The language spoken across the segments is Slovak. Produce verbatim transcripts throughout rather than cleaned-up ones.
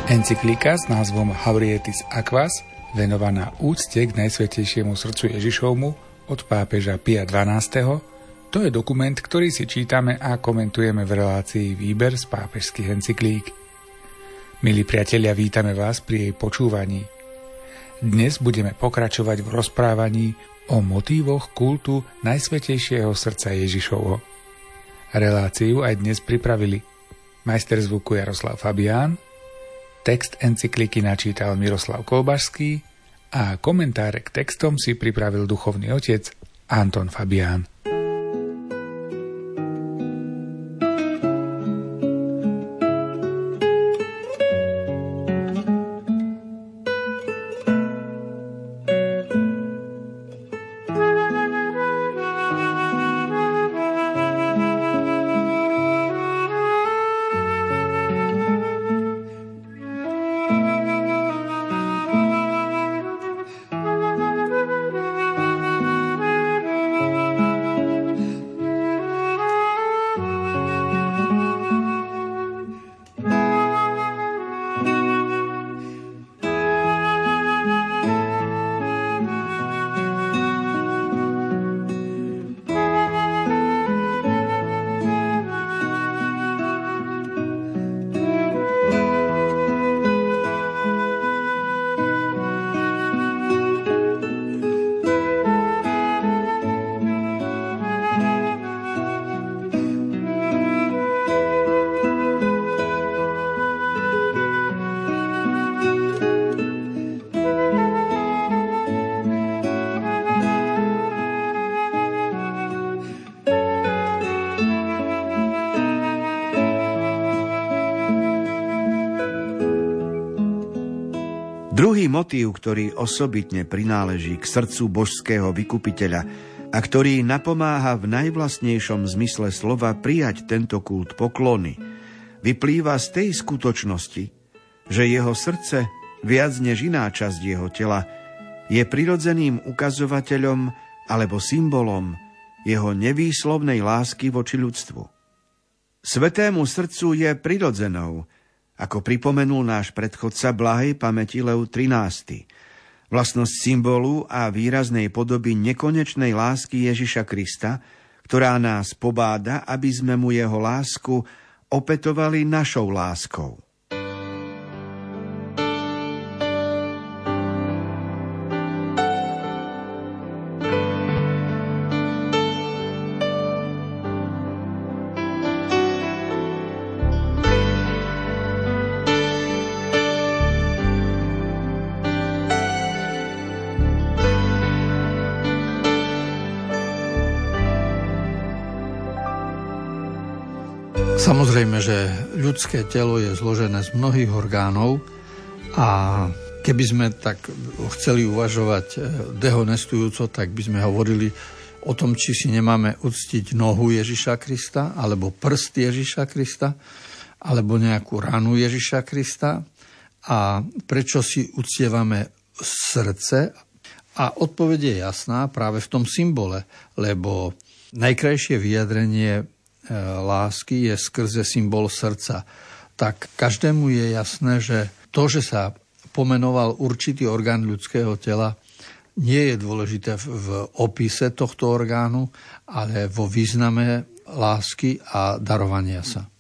Encyklika s názvom Haurietis Aquas, venovaná úcte k Najsvätejšiemu srdcu Ježišovmu od pápeža Pia dvanásteho. To je dokument, ktorý si čítame a komentujeme v relácii Výber z pápežských encyklík. Milí priatelia, vítame vás pri jej počúvaní. Dnes budeme pokračovať v rozprávaní o motívoch kultu Najsvätejšieho srdca Ježišovho. Reláciu aj dnes pripravili majster zvuku Jaroslav Fabián, text encykliky načítal Miroslav Kolbašský a komentáre k textom si pripravil duchovný otec Anton Fabián. Druhý motív, ktorý osobitne prináleží k srdcu božského vykupiteľa a ktorý napomáha v najvlastnejšom zmysle slova prijať tento kult poklony, vyplýva z tej skutočnosti, že jeho srdce, viac než iná časť jeho tela, je prirodzeným ukazovateľom alebo symbolom jeho nevýslovnej lásky voči ľudstvu. Svetému srdcu je prirodzenou, ako pripomenul náš predchodca blahej pamäti Lev trinásty, vlastnosť symbolu a výraznej podoby nekonečnej lásky Ježiša Krista, ktorá nás pobáda, aby sme mu jeho lásku opätovali našou láskou. Samozrejme, že ľudské telo je zložené z mnohých orgánov a keby sme tak chceli uvažovať dehonestujúco, tak by sme hovorili o tom, či si nemáme uctiť nohu Ježiša Krista, alebo prst Ježiša Krista, alebo nejakú ranu Ježiša Krista a prečo si uctievame srdce. A odpoveď je jasná práve v tom symbole, lebo najkrajšie vyjadrenie lásky je skrze symbol srdca. Tak každému je jasné, že to, že sa pomenoval určitý orgán ľudského tela, nie je dôležité v opise tohto orgánu, ale vo význame lásky a darovania sa.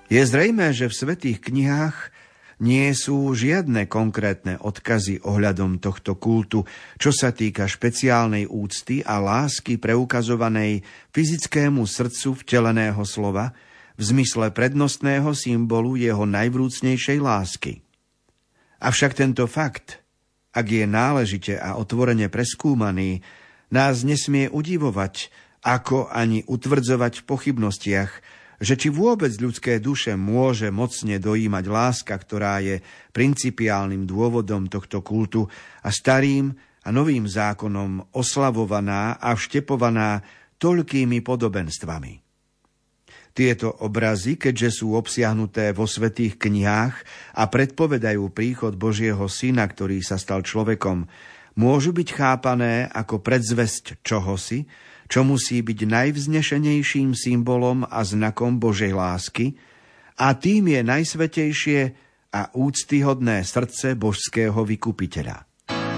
Je zrejmé, že v svätých knihách nie sú žiadne konkrétne odkazy ohľadom tohto kultu, čo sa týka špeciálnej úcty a lásky preukazovanej fyzickému srdcu vteleného slova v zmysle prednostného symbolu jeho najvrúcnejšej lásky. Avšak tento fakt, ak je náležite a otvorene preskúmaný, nás nesmie udivovať, ako ani utvrdzovať v pochybnostiach, že či vôbec ľudské duše môže mocne dojímať láska, ktorá je principiálnym dôvodom tohto kultu a starým a novým zákonom oslavovaná a vštepovaná toľkými podobenstvami. Tieto obrazy, keďže sú obsiahnuté vo svätých knihách a predpovedajú príchod Božieho Syna, ktorý sa stal človekom, môžu byť chápané ako predzvesť čohosi, čo musí byť najvznešenejším symbolom a znakom Božej lásky, a tým je najsvätejšie a úctyhodné srdce božského vykupiteľa.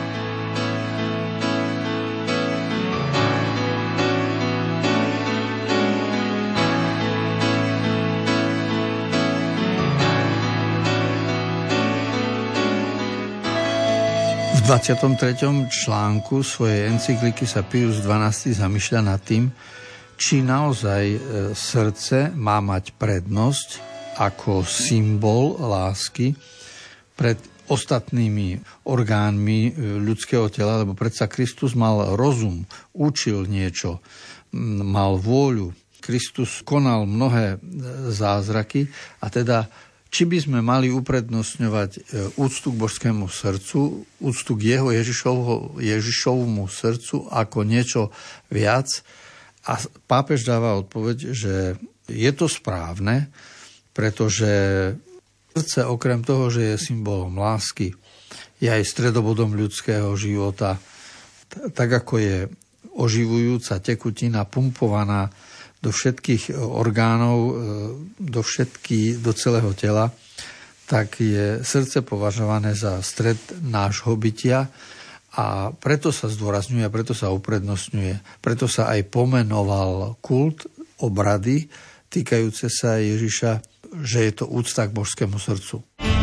V dvadsiatom treťom článku svojej encykliky sa Pius dvanásty zamýšľa nad tým, či naozaj srdce má mať prednosť ako symbol lásky pred ostatnými orgánmi ľudského tela, lebo predsa Kristus mal rozum, učil niečo, mal vôľu. Kristus konal mnohé zázraky a teda či by sme mali uprednostňovať úctu k božskému srdcu, úctu k jeho Ježišovho, Ježišovmu srdcu ako niečo viac. A pápež dáva odpoveď, že je to správne, pretože srdce okrem toho, že je symbolom lásky, je aj stredobodom ľudského života. Tak ako je oživujúca tekutina pumpovaná do všetkých orgánov, do všetky, do celého tela, tak je srdce považované za stred nášho bytia a preto sa zdôrazňuje, preto sa uprednostňuje, preto sa aj pomenoval kult, obrady týkajúce sa Ježiša, že je to úcta k božskému srdcu.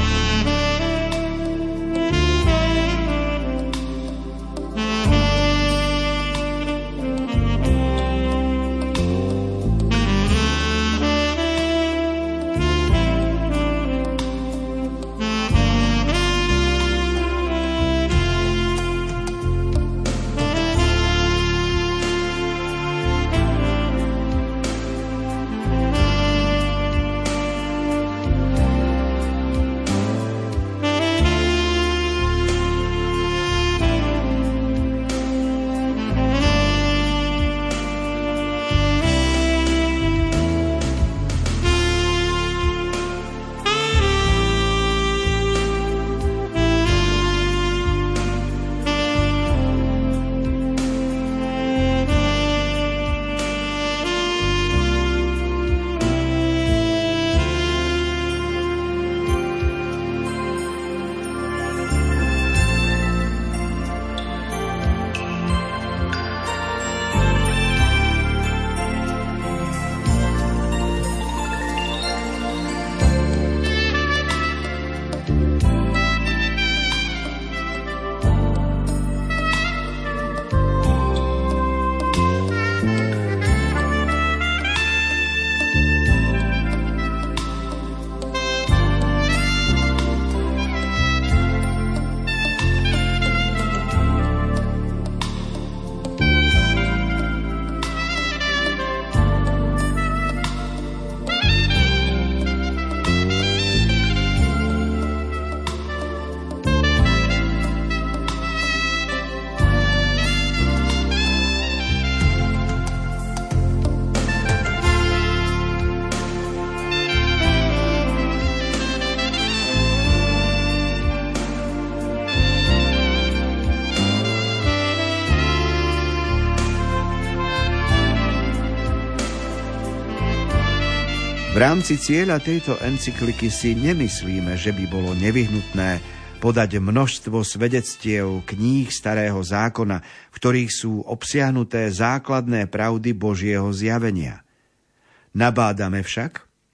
V rámci cieľa tejto encykliky si nemyslíme, že by bolo nevyhnutné podať množstvo svedectiev kníh Starého zákona, v ktorých sú obsiahnuté základné pravdy Božieho zjavenia. Nabádame však,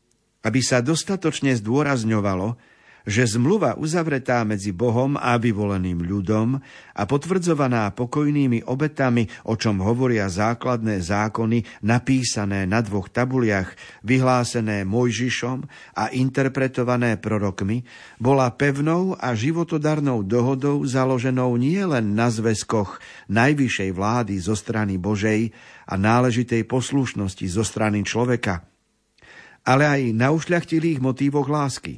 aby sa dostatočne zdôrazňovalo, že zmluva uzavretá medzi Bohom a vyvoleným ľudom a potvrdzovaná pokojnými obetami, o čom hovoria základné zákony napísané na dvoch tabuliach, vyhlásené Mojžišom a interpretované prorokmi, bola pevnou a životodarnou dohodou založenou nielen na zväzkoch najvyššej vlády zo strany Božej a náležitej poslušnosti zo strany človeka, ale aj na ušľachtilých motívoch lásky.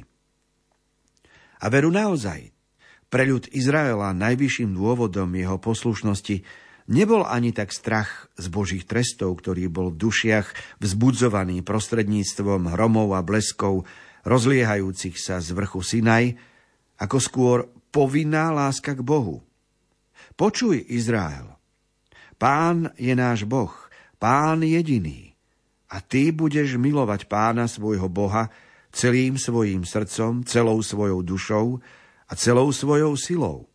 A veru naozaj, pre ľud Izraela najvyšším dôvodom jeho poslušnosti nebol ani tak strach z Božích trestov, ktorý bol v dušiach vzbudzovaný prostredníctvom hromov a bleskov rozliehajúcich sa z vrchu Sinaj, ako skôr povinná láska k Bohu. Počuj, Izrael, Pán je náš Boh, Pán jediný, a ty budeš milovať Pána svojho Boha celým svojím srdcom, celou svojou dušou a celou svojou silou.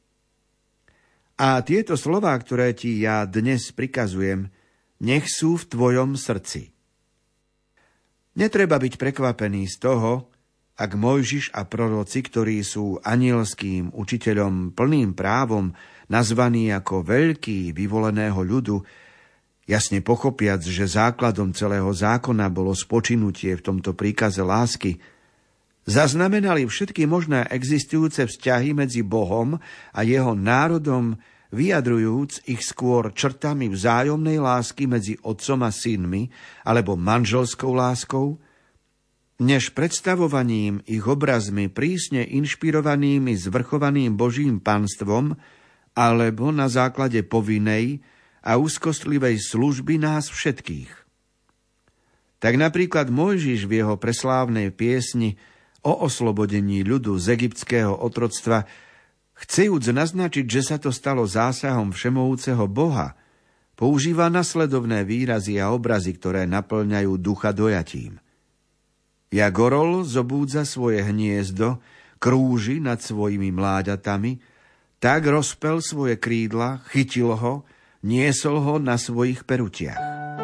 A tieto slová, ktoré ti ja dnes prikazujem, nech sú v tvojom srdci. Netreba byť prekvapený z toho, ak Mojžiš a proroci, ktorí sú anielským učiteľom plným právom, nazvaní ako veľký vyvoleného ľudu, jasne pochopiac, že základom celého zákona bolo spočinutie v tomto príkaze lásky, zaznamenali všetky možné existujúce vzťahy medzi Bohom a jeho národom, vyjadrujúc ich skôr črtami vzájomnej lásky medzi otcom a synmi alebo manželskou láskou, než predstavovaním ich obrazmi prísne inšpirovanými zvrchovaným Božím panstvom alebo na základe povinnej a úzkostlivej služby nás všetkých. Tak napríklad Mojžiš v jeho preslávnej piesni o oslobodení ľudu z egyptského otroctva, chcejúc naznačiť, že sa to stalo zásahom všemohúceho Boha, používa nasledovné výrazy a obrazy, ktoré naplňajú ducha dojatím. Jak orol zobúdza svoje hniezdo, krúži nad svojimi mláďatami, tak rozpel svoje krídla, chytil ho, niesol ho na svojich perutiach.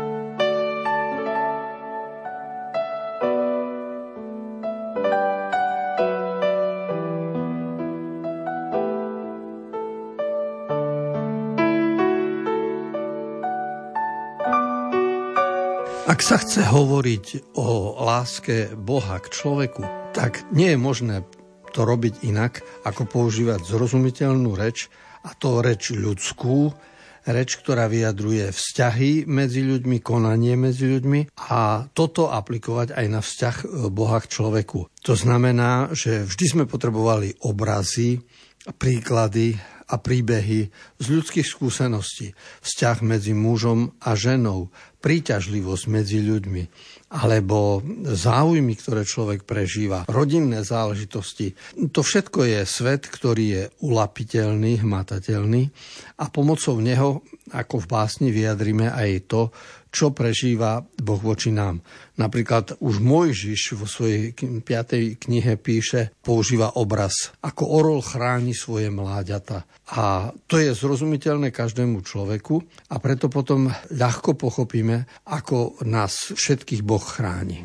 Ak sa chce hovoriť o láske Boha k človeku, tak nie je možné to robiť inak, ako používať zrozumiteľnú reč, a to reč ľudskú, reč, ktorá vyjadruje vzťahy medzi ľuďmi, konanie medzi ľuďmi, a toto aplikovať aj na vzťah Boha k človeku. To znamená, že vždy sme potrebovali obrazy, príklady a príbehy z ľudských skúseností, vzťah medzi mužom a ženou, príťažlivosť medzi ľuďmi, alebo záujmy, ktoré človek prežíva, rodinné záležitosti. To všetko je svet, ktorý je ulapiteľný, hmatateľný, a pomocou neho, ako v básni, vyjadrime aj to, čo prežíva Boh voči nám. Napríklad už Mojžiš vo svojej piatej knihe píše, používa obraz, ako orol chráni svoje mláďata. A to je zrozumiteľné každému človeku, a preto potom ľahko pochopíme, ako nás všetkých Boh chráni.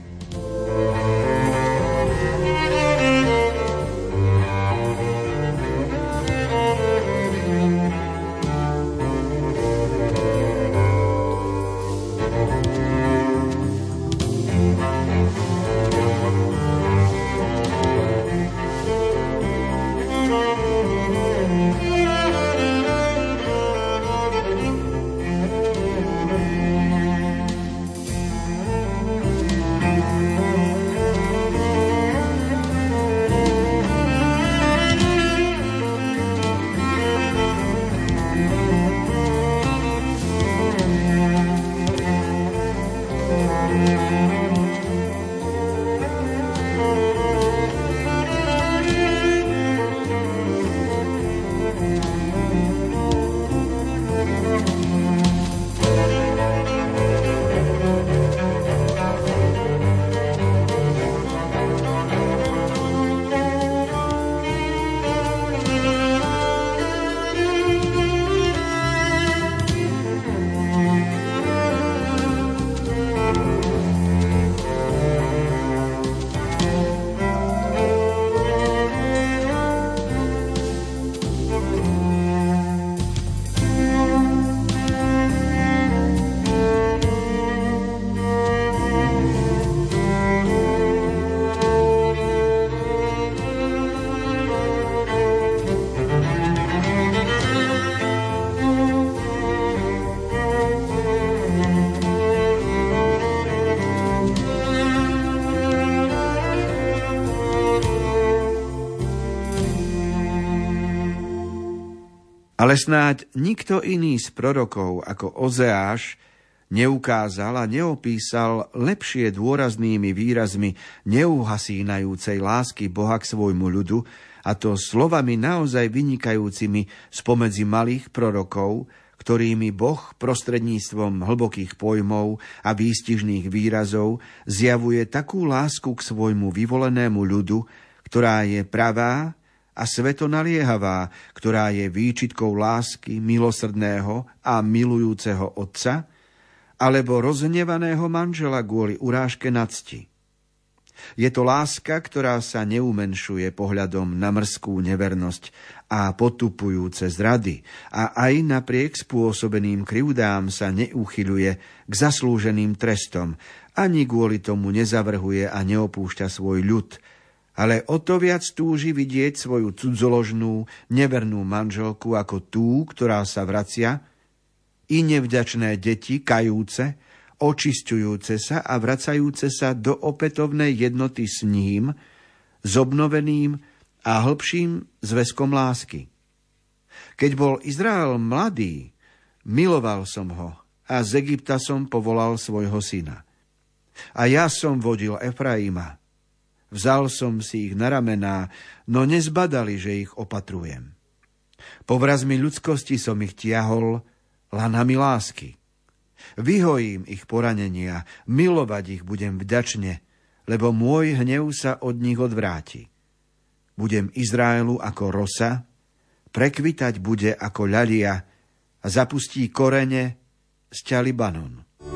Ale snáď nikto iný z prorokov ako Ozeáš neukázal a neopísal lepšie dôraznými výrazmi neuhasínajúcej lásky Boha k svojmu ľudu, a to slovami naozaj vynikajúcimi spomedzi malých prorokov, ktorými Boh prostredníctvom hlbokých pojmov a výstižných výrazov zjavuje takú lásku k svojmu vyvolenému ľudu, ktorá je pravá a sveto naliehavá, ktorá je výčitkou lásky milosrdného a milujúceho otca, alebo rozhnevaného manžela kvôli urážke na cti. Je to láska, ktorá sa neumenšuje pohľadom na mrzkú nevernosť a potupujúce zrady a aj napriek spôsobeným krivdám sa neuchyľuje k zaslúženým trestom, ani kvôli tomu nezavrhuje a neopúšťa svoj ľud, ale o to viac túži vidieť svoju cudzoložnú, nevernú manželku ako tú, ktorá sa vracia, i nevďačné deti kajúce, očisťujúce sa a vracajúce sa do opätovnej jednoty s ním, s obnoveným a hlbším zväzkom lásky. Keď bol Izrael mladý, miloval som ho a z Egypta som povolal svojho syna. A ja som vodil Efraima. Vzal som si ich na ramená, no nezbadali, že ich opatrujem. Povrazmi ľudskosti som ich tiahol lanami lásky. Vyhojím ich poranenia, milovať ich budem vďačne, lebo môj hnev sa od nich odvráti. Budem Izraelu ako rosa, prekvitať bude ako ľalia a zapustí korene z ťa Libanon.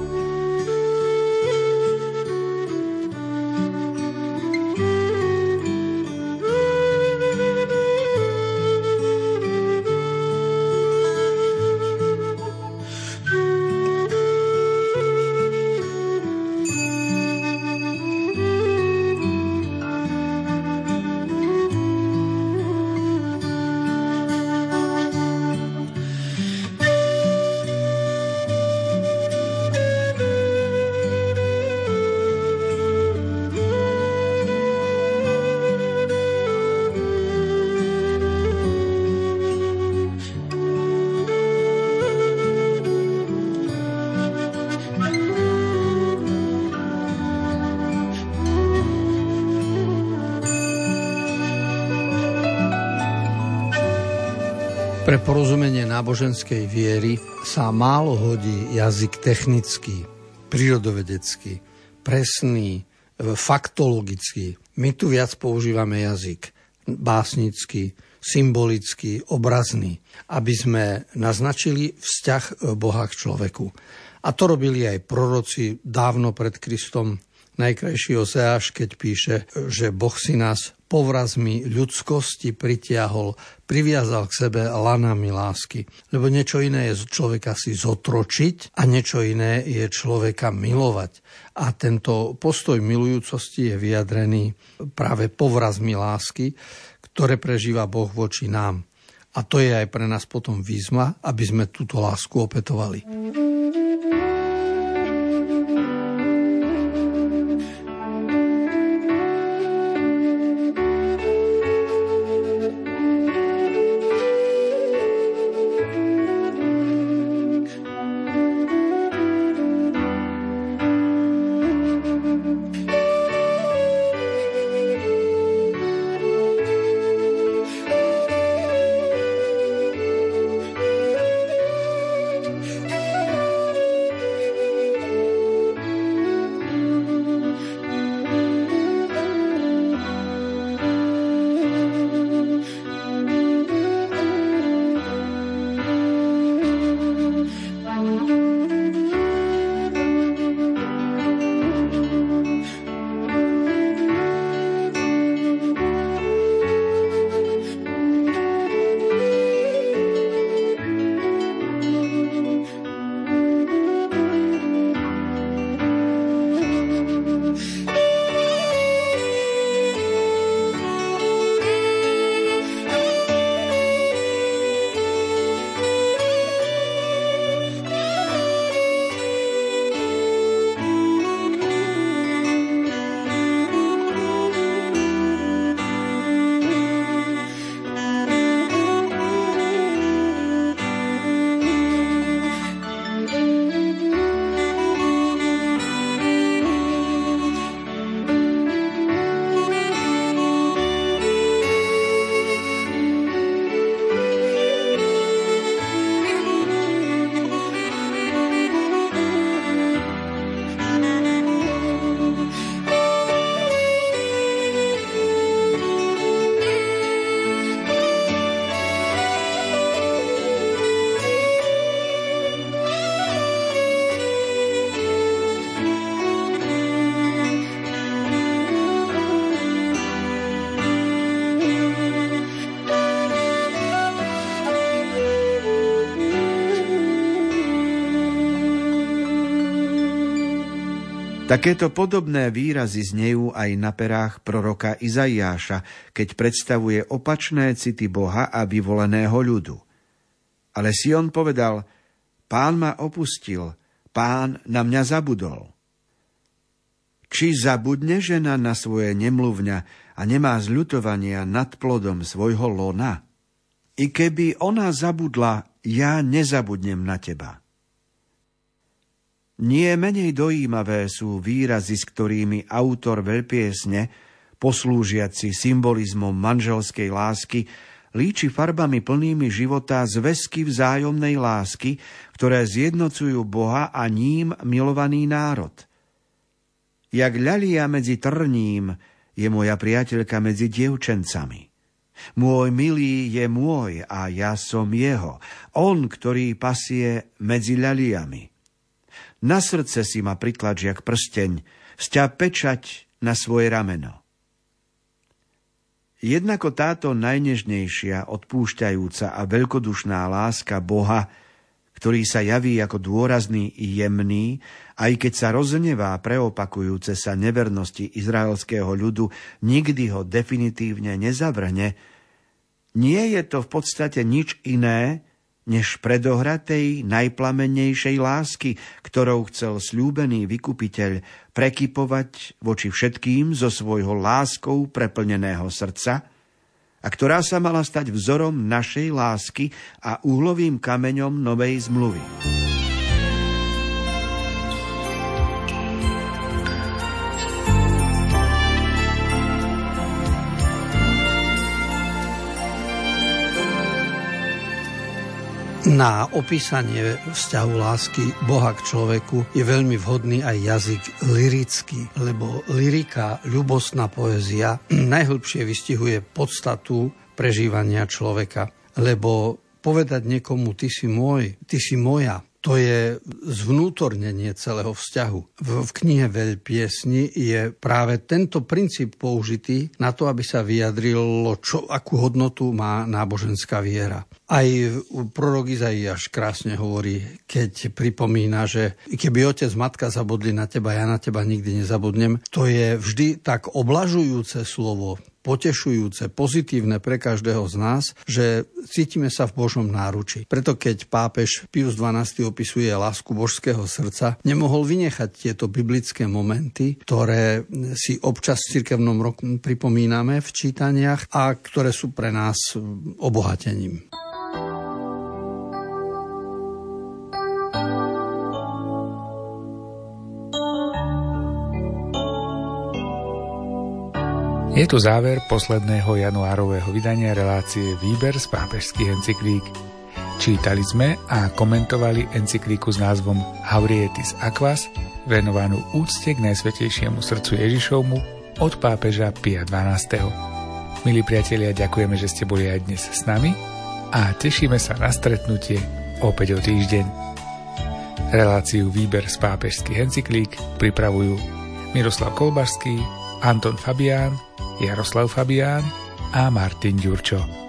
Pre porozumenie náboženskej viery sa málo hodí jazyk technický, prírodovedecký, presný, faktologický. My tu viac používame jazyk básnický, symbolický, obrazný, aby sme naznačili vzťah Boha k človeku. A to robili aj proroci dávno pred Kristom. Najkrajší Ozeáš, keď píše, že Boh si nás povrazmi ľudskosti pritiahol, priviazal k sebe lanami lásky. Lebo niečo iné je človeka si zotročiť a niečo iné je človeka milovať. A tento postoj milujúcosti je vyjadrený práve povrazmi lásky, ktoré prežíva Boh voči nám. A to je aj pre nás potom výzva, aby sme túto lásku opätovali. Takéto podobné výrazy znejú aj na perách proroka Izaiáša, keď predstavuje opačné city Boha a vyvoleného ľudu. Ale Sion povedal: Pán ma opustil, Pán na mňa zabudol. Či zabudne žena na svoje nemluvňa a nemá zľutovania nad plodom svojho lona? I keby ona zabudla, ja nezabudnem na teba. Nie menej dojímavé sú výrazy, s ktorými autor veľpiesne, poslúžiaci symbolizmom manželskej lásky, líči farbami plnými života zväzky vzájomnej lásky, ktoré zjednocujú Boha a ním milovaný národ. Jak ľalia medzi trním, je moja priateľka medzi dievčencami. Môj milý je môj a ja som jeho, on, ktorý pasie medzi ľaliami. Na srdce si ma pritlač jak prsteň, sťa pečať na svoje rameno. Jednako táto najnežnejšia, odpúšťajúca a veľkodušná láska Boha, ktorý sa javí ako dôrazný i jemný, aj keď sa roznevá preopakujúce sa nevernosti izraelského ľudu, nikdy ho definitívne nezavrhne, nie je to v podstate nič iné, než predohra tej najplamennejšej lásky, ktorou chcel sľúbený vykupiteľ prekypovať voči všetkým zo svojho láskou preplneného srdca, a ktorá sa mala stať vzorom našej lásky a úhlovým kameňom novej zmluvy. Na opísanie vzťahu lásky Boha k človeku je veľmi vhodný aj jazyk lyrický, lebo lyrika, ľubostná poézia najhlbšie vystihuje podstatu prežívania človeka. Lebo povedať niekomu ty si môj, ty si moja, to je zvnútornenie celého vzťahu. V, v knihe Veľpiesni je práve tento princíp použitý na to, aby sa vyjadrilo, čo, akú hodnotu má náboženská viera. Aj prorok Izaiáš krásne hovorí, keď pripomína, že keby otec, matka zabudli na teba, ja na teba nikdy nezabudnem. To je vždy tak oblažujúce slovo, potešujúce, pozitívne pre každého z nás, že cítime sa v Božom náruči. Preto keď pápež Pius dvanásty opisuje lásku božského srdca, nemohol vynechať tieto biblické momenty, ktoré si občas v cirkevnom roku pripomíname v čítaniach a ktoré sú pre nás obohatením. Je tu záver posledného januárového vydania relácie Výber z pápežských encyklík. Čítali sme a komentovali encyklíku s názvom Haurietis Aquas, venovanú úcte k Najsvätejšiemu srdcu Ježišovmu od pápeža Pia dvanásteho. Milí priatelia, ďakujeme, že ste boli aj dnes s nami a tešíme sa na stretnutie opäť o týždeň. Reláciu Výber z pápežských encyklík pripravujú Miroslav Kolbašský, Anton Fabián, Jaroslav Fabián a Martin Ďurčo.